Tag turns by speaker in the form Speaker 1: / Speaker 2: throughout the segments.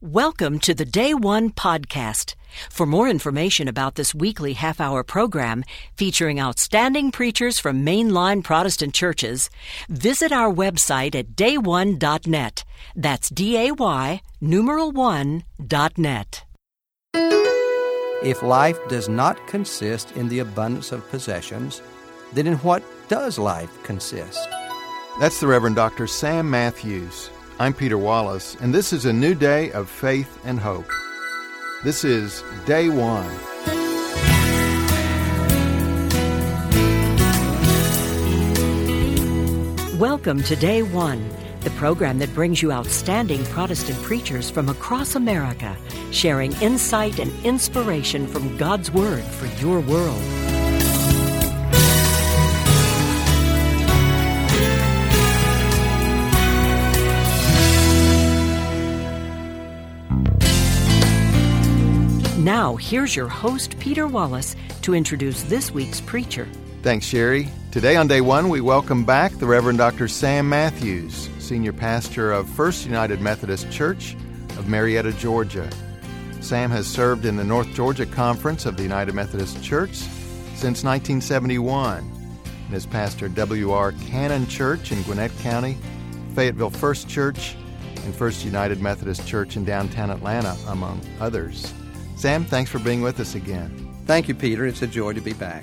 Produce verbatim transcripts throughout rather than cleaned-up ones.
Speaker 1: Welcome to the Day One podcast. For more information about this weekly half-hour program featuring outstanding preachers from mainline Protestant churches, visit our website at day one dot net. That's D A Y numeral one dot net.
Speaker 2: If life does not consist in the abundance of possessions, then in what does life consist?
Speaker 3: That's the Reverend Doctor Sam Matthews. I'm Peter Wallace, and this is a new day of faith and hope. This is Day One.
Speaker 1: Welcome to Day One, the program that brings you outstanding Protestant preachers from across America, sharing insight and inspiration from God's Word for your world. Now, here's your host, Peter Wallace, to introduce this week's preacher.
Speaker 3: Thanks, Sherry. Today on Day One, we welcome back the Reverend Doctor Sam Matthews, Senior Pastor of First United Methodist Church of Marietta, Georgia. Sam has served in the North Georgia Conference of the United Methodist Church since nineteen seventy-one and has pastored W R Cannon Church in Gwinnett County, Fayetteville First Church, and First United Methodist Church in downtown Atlanta, among others. Sam, thanks for being with us again.
Speaker 2: Thank you, Peter. It's a joy to be back.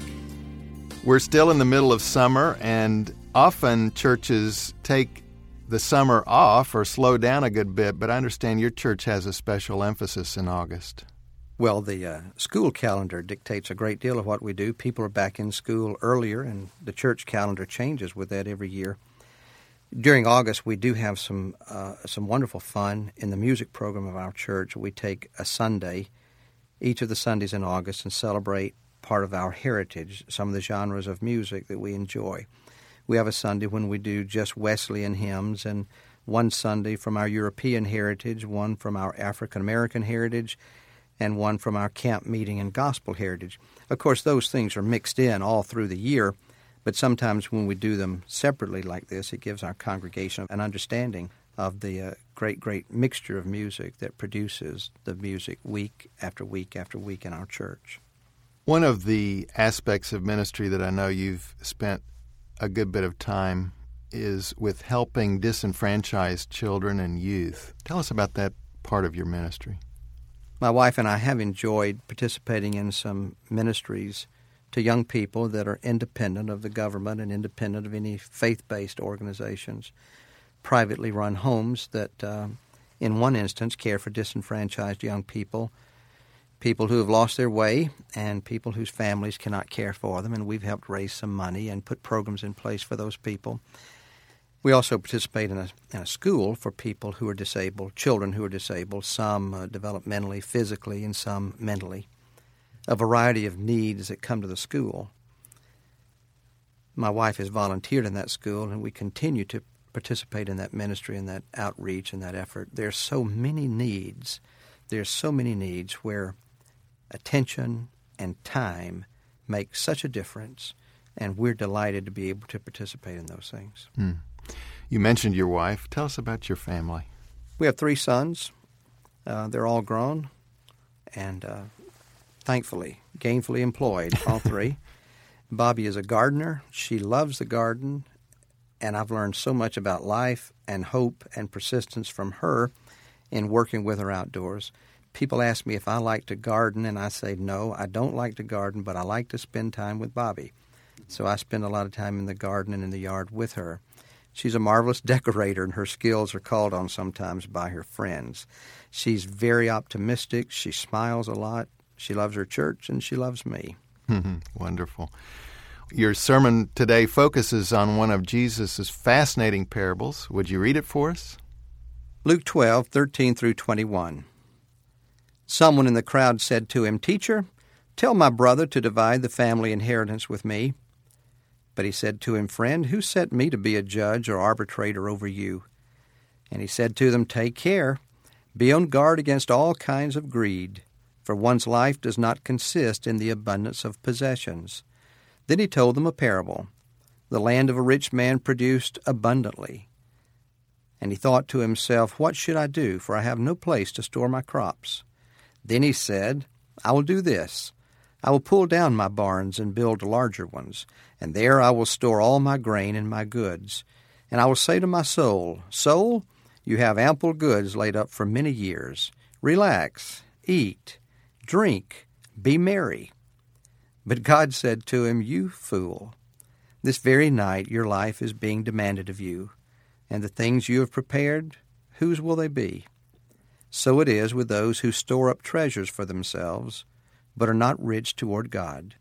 Speaker 3: We're still in the middle of summer, and often churches take the summer off or slow down a good bit, but I understand your church has a special emphasis in August.
Speaker 2: Well, the uh, school calendar dictates a great deal of what we do. People are back in school earlier, and the church calendar changes with that every year. During August, we do have some uh, some wonderful fun in the music program of our church. We take a Sunday each of the Sundays in August and celebrate part of our heritage, some of the genres of music that we enjoy. We have a Sunday when we do just Wesleyan hymns, and one Sunday from our European heritage, one from our African-American heritage, and one from our camp meeting and gospel heritage. Of course, those things are mixed in all through the year, but sometimes when we do them separately like this, it gives our congregation an understanding of the uh, great, great mixture of music that produces the music week after week after week in our church.
Speaker 3: One of the aspects of ministry that I know you've spent a good bit of time is with helping disenfranchised children and youth. Tell us about that part of your ministry.
Speaker 2: My wife and I have enjoyed participating in some ministries to young people that are independent of the government and independent of any faith-based organizations. Privately run homes that, uh, in one instance, care for disenfranchised young people, people who have lost their way, and people whose families cannot care for them, and we've helped raise some money and put programs in place for those people. We also participate in a, in a school for people who are disabled, children who are disabled, some uh, developmentally, physically, and some mentally. A variety of needs that come to the school. My wife has volunteered in that school, and we continue to participate in that ministry and that outreach and that effort. There's so many needs. There's so many needs where attention and time make such a difference, and we're delighted to be able to participate in those things.
Speaker 3: Hmm. You mentioned your wife. Tell us about your family.
Speaker 2: We have three sons. Uh, they're all grown and uh, thankfully gainfully employed, all three. Bobby is a gardener. She loves the garden. And I've learned so much about life and hope and persistence from her in working with her outdoors. People ask me if I like to garden, and I say, no, I don't like to garden, but I like to spend time with Bobby. So I spend a lot of time in the garden and in the yard with her. She's a marvelous decorator, and her skills are called on sometimes by her friends. She's very optimistic. She smiles a lot. She loves her church, and she loves me.
Speaker 3: Wonderful. Your sermon today focuses on one of Jesus' fascinating parables. Would you read it for us?
Speaker 2: Luke twelve, thirteen through twenty-one. Someone in the crowd said to him, "Teacher, tell my brother to divide the family inheritance with me." But he said to him, "Friend, who set me to be a judge or arbitrator over you?" And he said to them, "Take care. Be on guard against all kinds of greed, for one's life does not consist in the abundance of possessions." Then he told them a parable. The land of a rich man produced abundantly. And he thought to himself, What should I do? For I have no place to store my crops. Then he said, I will do this. I will pull down my barns and build larger ones, and there I will store all my grain and my goods. And I will say to my soul, Soul, you have ample goods laid up for many years. Relax, eat, drink, be merry. But God said to him, You fool, this very night your life is being demanded of you, and the things you have prepared, whose will they be? So it is with those who store up treasures for themselves, but are not rich toward God.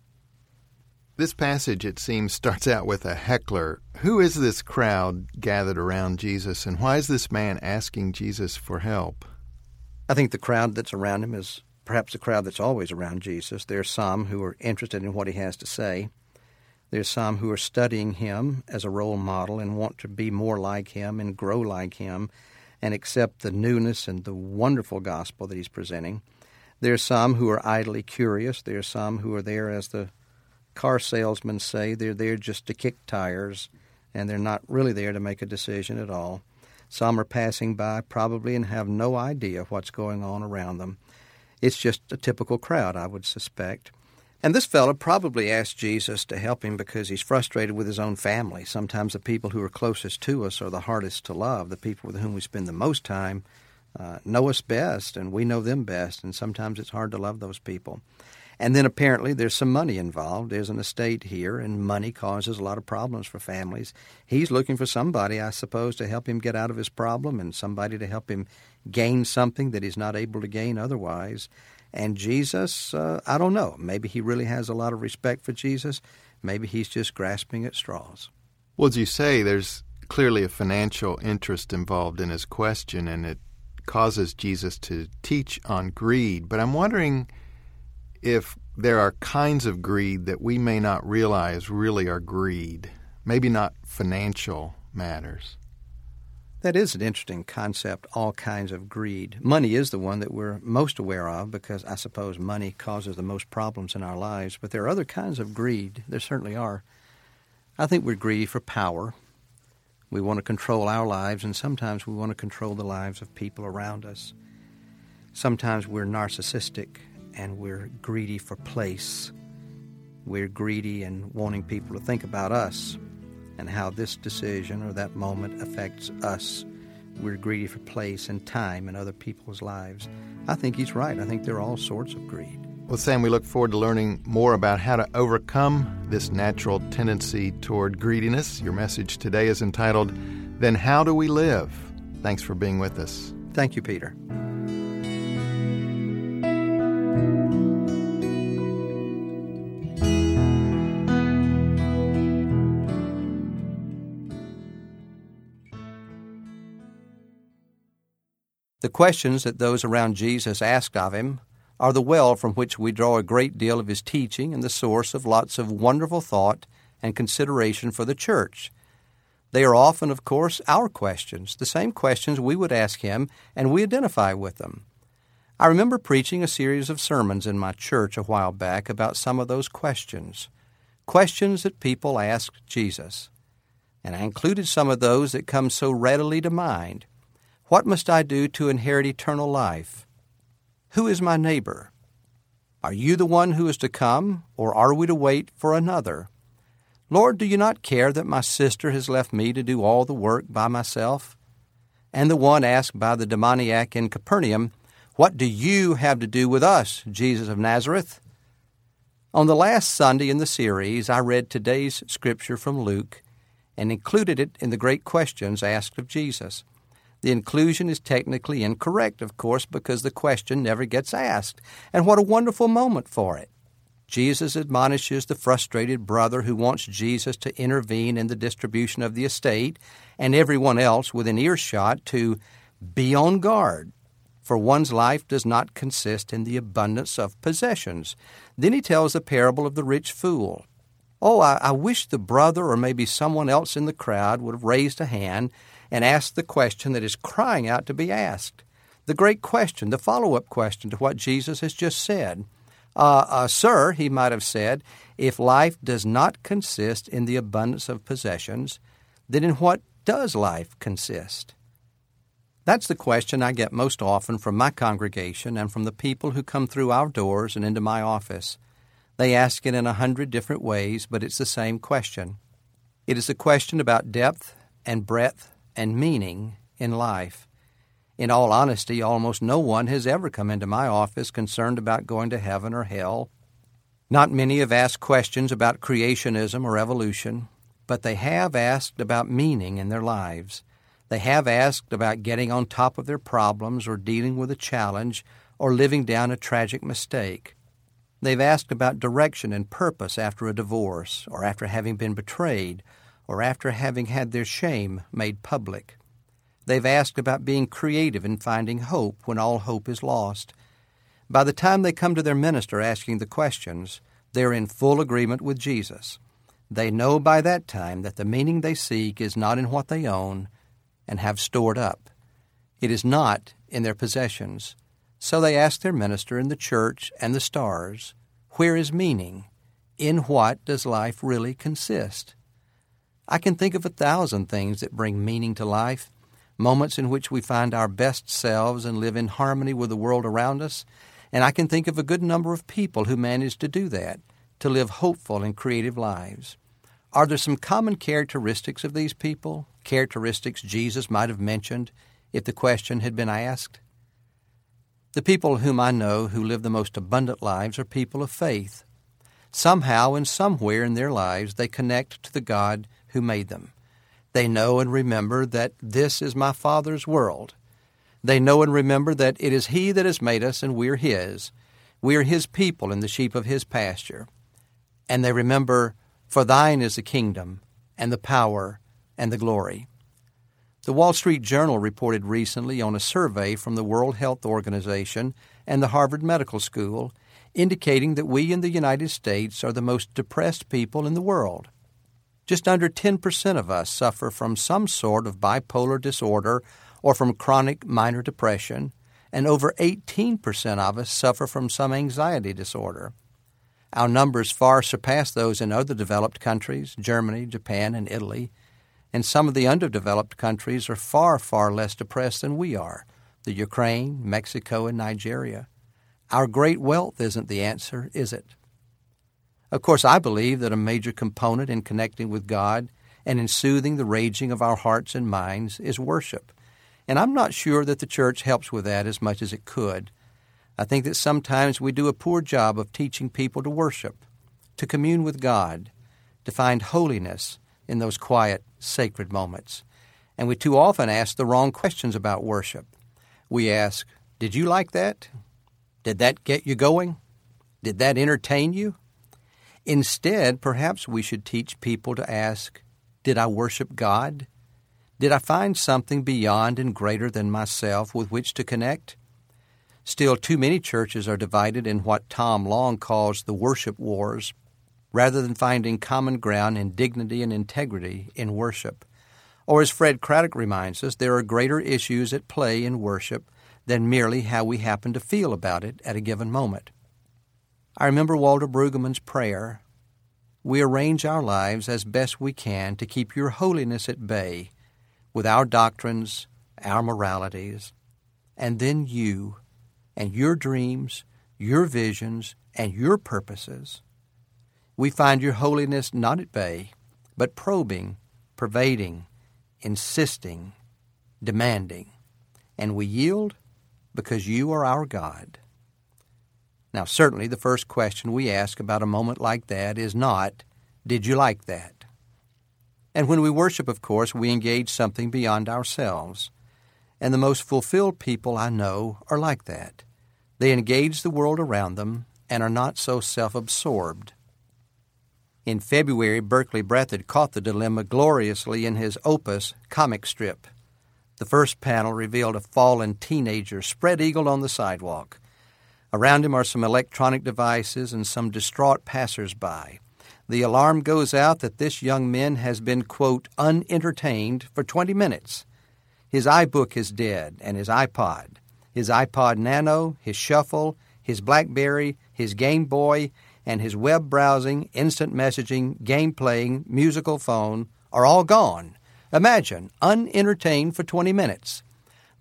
Speaker 3: This passage, it seems, starts out with a heckler. Who is this crowd gathered around Jesus, and why is this man asking Jesus for help?
Speaker 2: I think the crowd that's around him is perhaps the crowd that's always around Jesus. There are some who are interested in what he has to say. There's some who are studying him as a role model and want to be more like him and grow like him and accept the newness and the wonderful gospel that he's presenting. There are some who are idly curious. There are some who are there, as the car salesmen say, they're there just to kick tires, and they're not really there to make a decision at all. Some are passing by probably and have no idea what's going on around them. It's just a typical crowd, I would suspect. And this fellow probably asked Jesus to help him because he's frustrated with his own family. Sometimes the people who are closest to us are the hardest to love. The people with whom we spend the most time uh, know us best, and we know them best, and sometimes it's hard to love those people. And then apparently there's some money involved. There's an estate here, and money causes a lot of problems for families. He's looking for somebody, I suppose, to help him get out of his problem and somebody to help him gain something that he's not able to gain otherwise. And Jesus, uh, I don't know. Maybe he really has a lot of respect for Jesus. Maybe he's just grasping at straws.
Speaker 3: Well, as you say, there's clearly a financial interest involved in his question, and it causes Jesus to teach on greed. But I'm wondering if there are kinds of greed that we may not realize really are greed, maybe not financial matters.
Speaker 2: That is an interesting concept, all kinds of greed. Money is the one that we're most aware of because I suppose money causes the most problems in our lives. But there are other kinds of greed. There certainly are. I think we're greedy for power. We want to control our lives, and sometimes we want to control the lives of people around us. Sometimes we're narcissistic, and we're greedy for place. We're greedy and wanting people to think about us and how this decision or that moment affects us. We're greedy for place and time in other people's lives. I think he's right. I think there are all sorts of greed.
Speaker 3: Well, Sam, we look forward to learning more about how to overcome this natural tendency toward greediness. Your message today is entitled, Then How Do We Live? Thanks for being with us.
Speaker 2: Thank you, Peter. The questions that those around Jesus asked of him are the well from which we draw a great deal of his teaching and the source of lots of wonderful thought and consideration for the church. They are often, of course, our questions, the same questions we would ask him, and we identify with them. I remember preaching a series of sermons in my church a while back about some of those questions, questions that people asked Jesus. And I included some of those that come so readily to mind. What must I do to inherit eternal life? Who is my neighbor? Are you the one who is to come, or are we to wait for another? Lord, do you not care that my sister has left me to do all the work by myself? And the one asked by the demoniac in Capernaum, What do you have to do with us, Jesus of Nazareth? On the last Sunday in the series, I read today's scripture from Luke and included it in the great questions asked of Jesus. The inclusion is technically incorrect, of course, because the question never gets asked. And what a wonderful moment for it. Jesus admonishes the frustrated brother who wants Jesus to intervene in the distribution of the estate, and everyone else within earshot to be on guard, for one's life does not consist in the abundance of possessions. Then he tells the parable of the rich fool. Oh, I, I wish the brother or maybe someone else in the crowd would have raised a hand and asked the question that is crying out to be asked. The great question, the follow-up question to what Jesus has just said. Uh, uh, Sir, he might have said, if life does not consist in the abundance of possessions, then in what does life consist? That's the question I get most often from my congregation and from the people who come through our doors and into my office. They ask it in a hundred different ways, but it's the same question. It is a question about depth and breadth and meaning in life. In all honesty, almost no one has ever come into my office concerned about going to heaven or hell. Not many have asked questions about creationism or evolution, but they have asked about meaning in their lives. They have asked about getting on top of their problems or dealing with a challenge or living down a tragic mistake. They've asked about direction and purpose after a divorce or after having been betrayed or after having had their shame made public. They've asked about being creative and finding hope when all hope is lost. By the time they come to their minister asking the questions, they're in full agreement with Jesus. They know by that time that the meaning they seek is not in what they own and have stored up. It is not in their possessions. So they ask their minister in the church and the stars, where is meaning? In what does life really consist? I can think of a thousand things that bring meaning to life, moments in which we find our best selves and live in harmony with the world around us, and I can think of a good number of people who manage to do that, to live hopeful and creative lives. Are there some common characteristics of these people, characteristics Jesus might have mentioned if the question had been asked? The people whom I know who live the most abundant lives are people of faith. Somehow and somewhere in their lives they connect to the God who made them. They know and remember that this is my Father's world. They know and remember that it is He that has made us and we're His. We're His people and the sheep of His pasture. And they remember, for thine is the kingdom and the power and the glory. The Wall Street Journal reported recently on a survey from the World Health Organization and the Harvard Medical School indicating that we in the United States are the most depressed people in the world. Just under ten percent of us suffer from some sort of bipolar disorder or from chronic minor depression, and over eighteen percent of us suffer from some anxiety disorder. Our numbers far surpass those in other developed countries, Germany, Japan, and Italy, and some of the underdeveloped countries are far, far less depressed than we are, the Ukraine, Mexico, and Nigeria. Our great wealth isn't the answer, is it? Of course, I believe that a major component in connecting with God and in soothing the raging of our hearts and minds is worship. And I'm not sure that the church helps with that as much as it could. I think that sometimes we do a poor job of teaching people to worship, to commune with God, to find holiness in those quiet, sacred moments. And we too often ask the wrong questions about worship. We ask, did you like that? Did that get you going? Did that entertain you? Instead, perhaps we should teach people to ask, did I worship God? Did I find something beyond and greater than myself with which to connect? Still, too many churches are divided in what Tom Long calls the worship wars, rather than finding common ground in dignity and integrity in worship. Or as Fred Craddock reminds us, there are greater issues at play in worship than merely how we happen to feel about it at a given moment. I remember Walter Brueggemann's prayer, "We arrange our lives as best we can to keep your holiness at bay with our doctrines, our moralities, and then you and your dreams, your visions, and your purposes. We find your holiness not at bay, but probing, pervading, insisting, demanding, and we yield because you are our God." Now, certainly the first question we ask about a moment like that is not, did you like that? And when we worship, of course, we engage something beyond ourselves. And the most fulfilled people I know are like that. They engage the world around them and are not so self-absorbed. In February, Berkeley Breathed caught the dilemma gloriously in his opus comic strip. The first panel revealed a fallen teenager spread-eagled on the sidewalk. Around him are some electronic devices and some distraught passers-by. The alarm goes out that this young man has been, quote, unentertained for twenty minutes. His iBook is dead, and his iPod, his iPod Nano, his Shuffle, his BlackBerry, his Game Boy, and his web browsing, instant messaging, game-playing, musical phone are all gone. Imagine, unentertained for twenty minutes.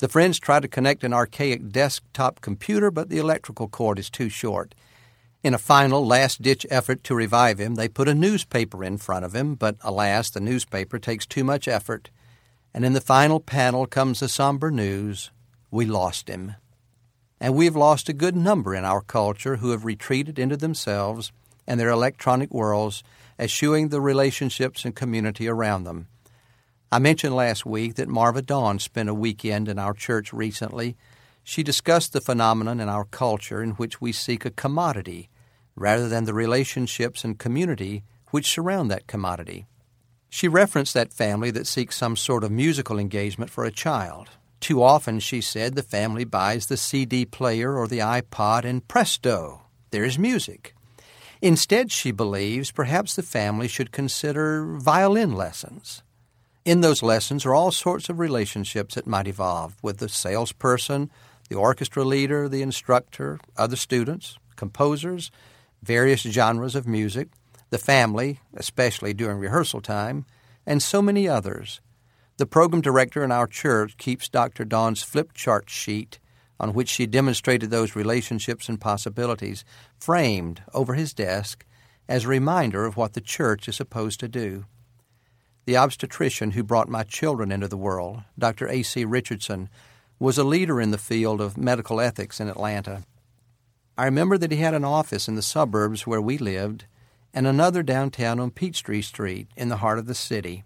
Speaker 2: The friends try to connect an archaic desktop computer, but the electrical cord is too short. In a final, last-ditch effort to revive him, they put a newspaper in front of him, but alas, the newspaper takes too much effort. And in the final panel comes the somber news, we lost him. And we've lost a good number in our culture who have retreated into themselves and their electronic worlds, eschewing the relationships and community around them. I mentioned last week that Marva Dawn spent a weekend in our church recently. She discussed the phenomenon in our culture in which we seek a commodity rather than the relationships and community which surround that commodity. She referenced that family that seeks some sort of musical engagement for a child. Too often, she said, the family buys the C D player or the iPod and presto, there's music. Instead, she believes, perhaps the family should consider violin lessons. In those lessons are all sorts of relationships that might evolve with the salesperson, the orchestra leader, the instructor, other students, composers, various genres of music, the family, especially during rehearsal time, and so many others. The program director in our church keeps Doctor Dawn's flip chart sheet on which she demonstrated those relationships and possibilities framed over his desk as a reminder of what the church is supposed to do. The obstetrician who brought my children into the world, Doctor A C Richardson, was a leader in the field of medical ethics in Atlanta. I remember that he had an office in the suburbs where we lived and another downtown on Peachtree Street in the heart of the city.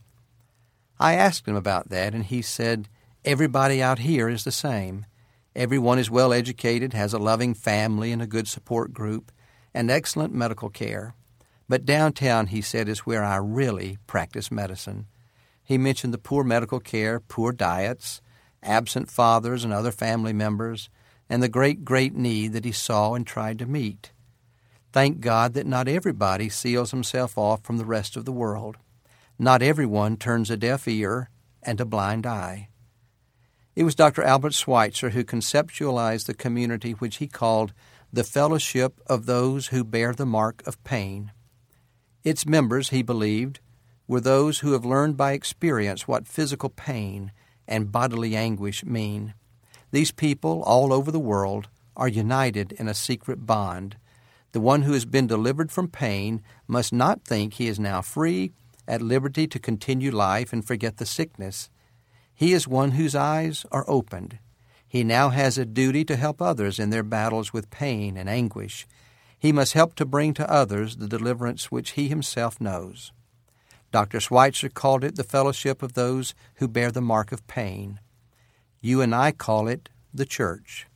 Speaker 2: I asked him about that, and he said, everybody out here is the same. Everyone is well educated, has a loving family and a good support group, and excellent medical care. But downtown, he said, is where I really practice medicine. He mentioned the poor medical care, poor diets, absent fathers and other family members, and the great, great need that he saw and tried to meet. Thank God that not everybody seals himself off from the rest of the world. Not everyone turns a deaf ear and a blind eye. It was Doctor Albert Schweitzer who conceptualized the community which he called the fellowship of those who bear the mark of pain. Its members, he believed, were those who have learned by experience what physical pain and bodily anguish mean. These people, all over the world, are united in a secret bond. The one who has been delivered from pain must not think he is now free, at liberty to continue life and forget the sickness. He is one whose eyes are opened. He now has a duty to help others in their battles with pain and anguish. He must help to bring to others the deliverance which he himself knows. Doctor Schweitzer called it the fellowship of those who bear the mark of pain. You and I call it the church.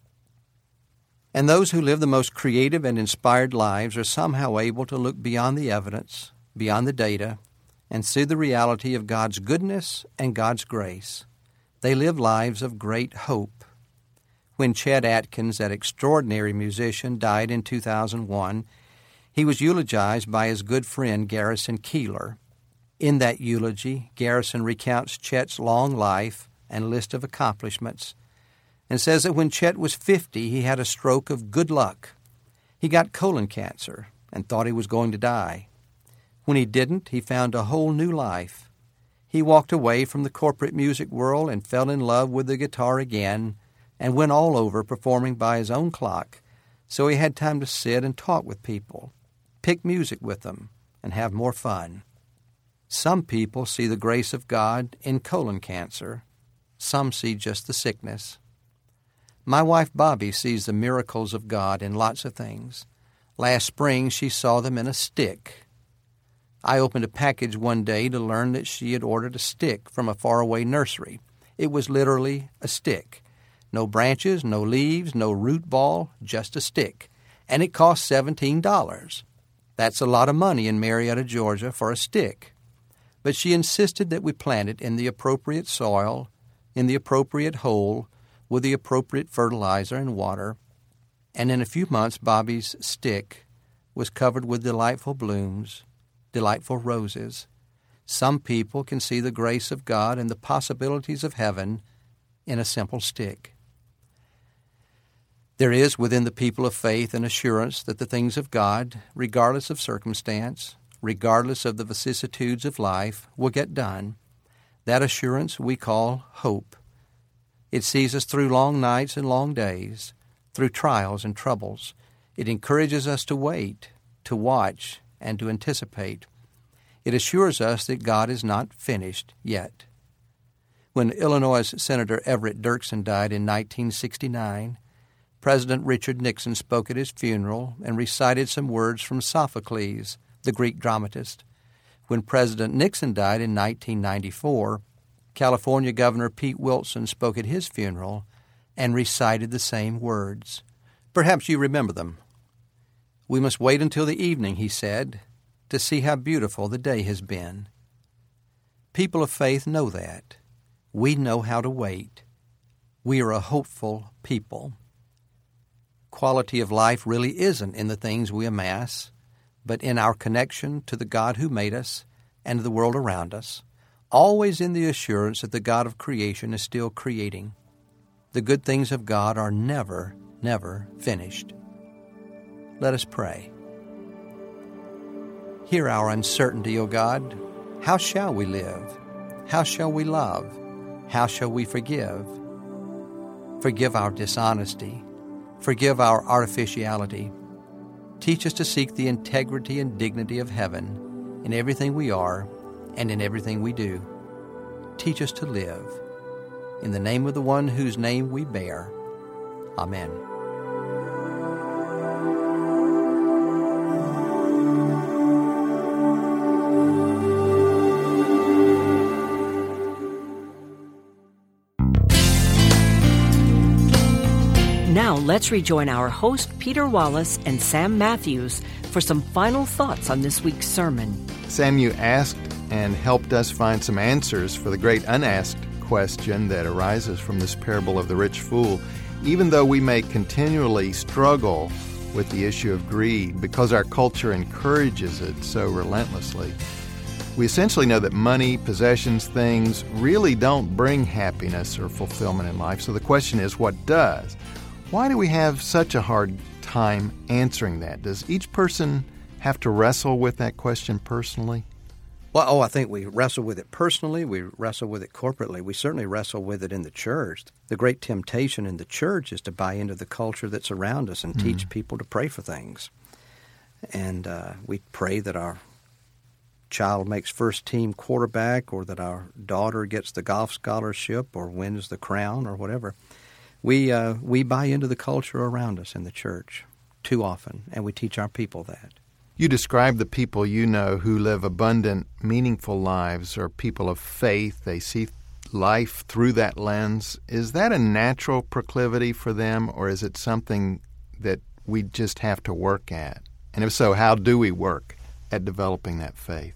Speaker 2: And those who live the most creative and inspired lives are somehow able to look beyond the evidence, beyond the data, and see the reality of God's goodness and God's grace. They live lives of great hope. When Chet Atkins, that extraordinary musician, died in two thousand one, he was eulogized by his good friend Garrison Keillor. In that eulogy, Garrison recounts Chet's long life and list of accomplishments, and says that when Chet was fifty, he had a stroke of good luck. He got colon cancer and thought he was going to die. When he didn't, he found a whole new life. He walked away from the corporate music world and fell in love with the guitar again and went all over performing by his own clock, so he had time to sit and talk with people, pick music with them, and have more fun. Some people see the grace of God in colon cancer. Some see just the sickness. My wife Bobby sees the miracles of God in lots of things. Last spring, she saw them in a stick. I opened a package one day to learn that she had ordered a stick from a faraway nursery. It was literally a stick. No branches, no leaves, no root ball, just a stick. And it cost seventeen dollars. That's a lot of money in Marietta, Georgia for a stick. But she insisted that we plant it in the appropriate soil, in the appropriate hole, with the appropriate fertilizer and water. And in a few months, Bobby's stick was covered with delightful blooms, delightful roses. Some people can see the grace of God and the possibilities of heaven in a simple stick. There is within the people of faith an assurance that the things of God, regardless of circumstance, regardless of the vicissitudes of life, will get done. That assurance we call hope. It sees us through long nights and long days, through trials and troubles. It encourages us to wait, to watch, and to anticipate. It assures us that God is not finished yet. When Illinois Senator Everett Dirksen died in nineteen sixty-nine, President Richard Nixon spoke at his funeral and recited some words from Sophocles, the Greek dramatist. When President Nixon died in nineteen ninety-four, California Governor Pete Wilson spoke at his funeral and recited the same words. Perhaps you remember them. "We must wait until the evening," he said, "to see how beautiful the day has been." People of faith know that. We know how to wait. We are a hopeful people. Quality of life really isn't in the things we amass, but in our connection to the God who made us and the world around us, always in the assurance that the God of creation is still creating. The good things of God are never, never finished. Let us pray. Hear our uncertainty, O God. How shall we live? How shall we love? How shall we forgive? Forgive our dishonesty. Forgive our artificiality. Teach us to seek the integrity and dignity of heaven in everything we are and in everything we do. Teach us to live. In the name of the one whose name we bear. Amen.
Speaker 1: Now let's rejoin our host, Peter Wallace and Sam Matthews, for some final thoughts on this week's sermon.
Speaker 3: Sam, you asked and helped us find some answers for the great unasked question that arises from this parable of the rich fool. Even though we may continually struggle with the issue of greed because our culture encourages it so relentlessly, we essentially know that money, possessions, things really don't bring happiness or fulfillment in life. So the question is, what does? Why do we have such a hard time answering that? Does each person have to wrestle with that question personally?
Speaker 2: Well, oh, I think we wrestle with it personally. We wrestle with it corporately. We certainly wrestle with it in the church. The great temptation in the church is to buy into the culture that's around us and mm. teach people to pray for things. And uh, we pray that our child makes first-team quarterback, or that our daughter gets the golf scholarship or wins the crown or whatever. We uh, we buy into the culture around us in the church too often, and we teach our people that.
Speaker 3: You describe the people you know who live abundant, meaningful lives, or people of faith. They see life through that lens. Is that a natural proclivity for them, or is it something that we just have to work at? And if so, how do we work at developing that faith?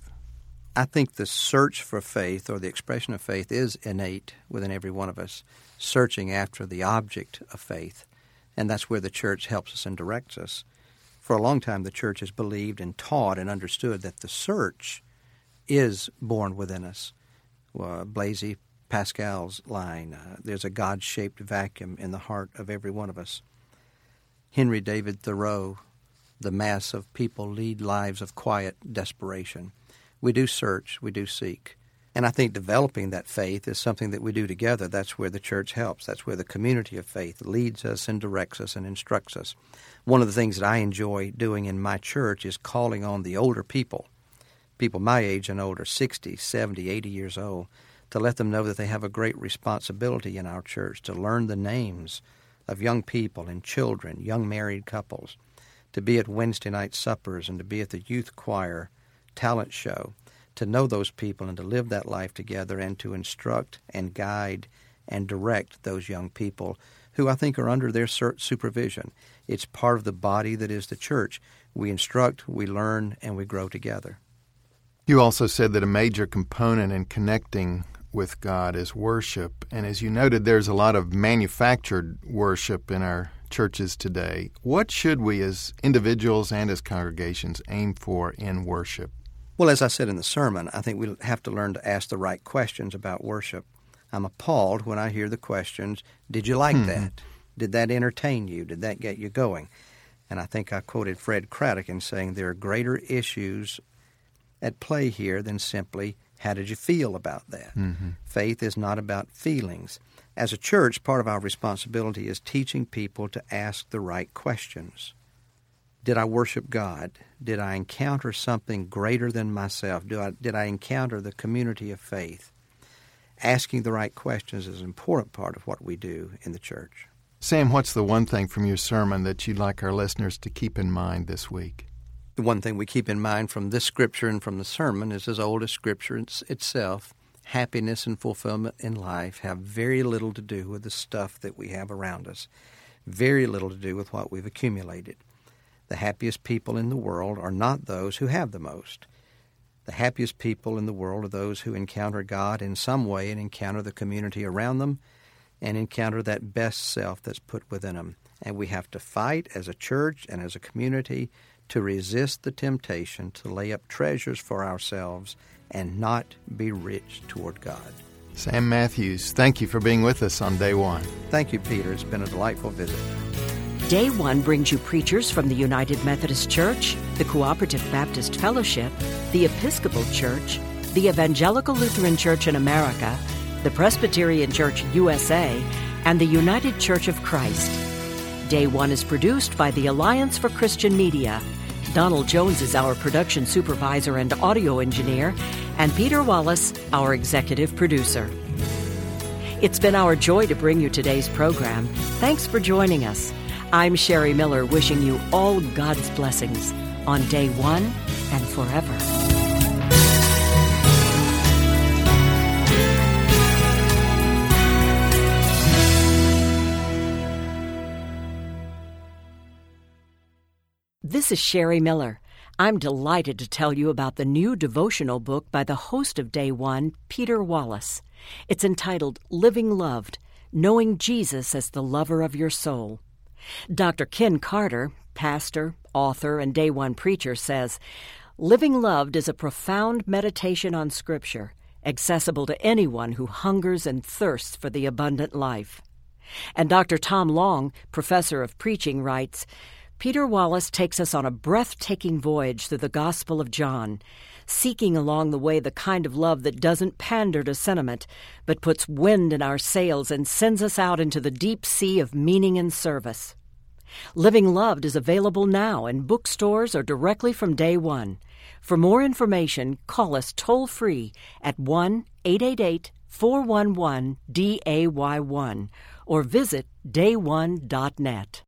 Speaker 2: I think the search for faith, or the expression of faith, is innate within every one of us, searching after the object of faith. And that's where the church helps us and directs us. For a long time, the church has believed and taught and understood that the search is born within us. Uh, Blaise Pascal's line, uh, there's a God-shaped vacuum in the heart of every one of us. Henry David Thoreau, the mass of people lead lives of quiet desperation. We do search, we do seek. And I think developing that faith is something that we do together. That's where the church helps. That's where the community of faith leads us and directs us and instructs us. One of the things that I enjoy doing in my church is calling on the older people, people my age and older, sixty, seventy, eighty years old, to let them know that they have a great responsibility in our church to learn the names of young people and children, young married couples, to be at Wednesday night suppers and to be at the youth choir talent show, to know those people and to live that life together and to instruct and guide and direct those young people who I think are under their supervision. It's part of the body that is the church. We instruct, we learn, and we grow together.
Speaker 3: You also said that a major component in connecting with God is worship. And as you noted, there's a lot of manufactured worship in our churches today. What should we as individuals and as congregations aim for in worship?
Speaker 2: Well, as I said in the sermon, I think we have to learn to ask the right questions about worship. I'm appalled when I hear the questions, did you like hmm. that? Did that entertain you? Did that get you going? And I think I quoted Fred Craddock in saying there are greater issues at play here than simply, how did you feel about that? Mm-hmm. Faith is not about feelings. As a church, part of our responsibility is teaching people to ask the right questions. Did I worship God? Did I encounter something greater than myself? Do I, did I encounter the community of faith? Asking the right questions is an important part of what we do in the church.
Speaker 3: Sam, what's the one thing from your sermon that you'd like our listeners to keep in mind this week?
Speaker 2: The one thing we keep in mind from this scripture and from the sermon is as old as Scripture itself. Happiness and fulfillment in life have very little to do with the stuff that we have around us, very little to do with what we've accumulated. The happiest people in the world are not those who have the most. The happiest people in the world are those who encounter God in some way and encounter the community around them and encounter that best self that's put within them. And we have to fight as a church and as a community to resist the temptation to lay up treasures for ourselves and not be rich toward God.
Speaker 3: Sam Matthews, thank you for being with us on Day One.
Speaker 2: Thank you, Peter. It's been a delightful visit.
Speaker 1: Day One brings you preachers from the United Methodist Church, the Cooperative Baptist Fellowship, the Episcopal Church, the Evangelical Lutheran Church in America, the Presbyterian Church U S A, and the United Church of Christ. Day One is produced by the Alliance for Christian Media. Donald Jones is our production supervisor and audio engineer, and Peter Wallace, our executive producer. It's been our joy to bring you today's program. Thanks for joining us. I'm Sherry Miller, wishing you all God's blessings on Day One and forever. This is Sherry Miller. I'm delighted to tell you about the new devotional book by the host of Day One, Peter Wallace. It's entitled Living Loved, Knowing Jesus as the Lover of Your Soul. Doctor Ken Carter, pastor, author, and Day One preacher, says, Living Loved is a profound meditation on Scripture, accessible to anyone who hungers and thirsts for the abundant life. And Doctor Tom Long, professor of preaching, writes, Peter Wallace takes us on a breathtaking voyage through the Gospel of John, seeking along the way the kind of love that doesn't pander to sentiment, but puts wind in our sails and sends us out into the deep sea of meaning and service. Living Loved is available now in bookstores or directly from Day One. For more information, call us toll-free at one eight eight eight, four one one, D A Y one or visit day one dot net.